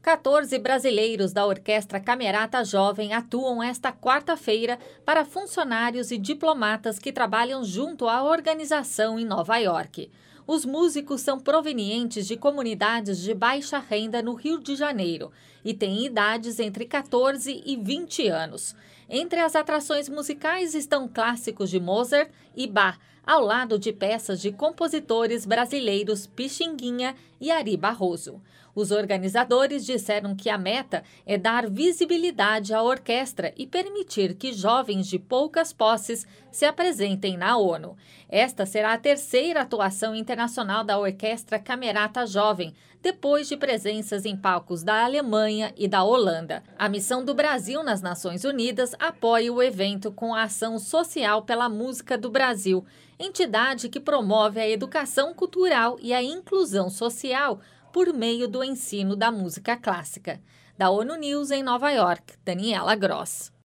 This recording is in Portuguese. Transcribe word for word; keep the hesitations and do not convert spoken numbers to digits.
quatorze brasileiros da Orquestra Camerata Jovem atuam esta quarta-feira para funcionários e diplomatas que trabalham junto à organização em Nova York. Os músicos são provenientes de comunidades de baixa renda no Rio de Janeiro e têm idades entre quatorze e vinte anos. Entre as atrações musicais estão clássicos de Mozart e Bach, ao lado de peças de compositores brasileiros Pixinguinha e Ari Barroso. Os organizadores disseram que a meta é dar visibilidade à orquestra e permitir que jovens de poucas posses se apresentem na ONU. Esta será a terceira atuação internacional da Orquestra Camerata Jovem, depois de presenças em palcos da Alemanha e da Holanda. A missão do Brasil nas Nações Unidas apoia o evento com a Ação Social pela Música do Brasil, entidade que promove a educação cultural e a inclusão social por meio do ensino da música clássica. Da ONU News em Nova York, Daniela Gross.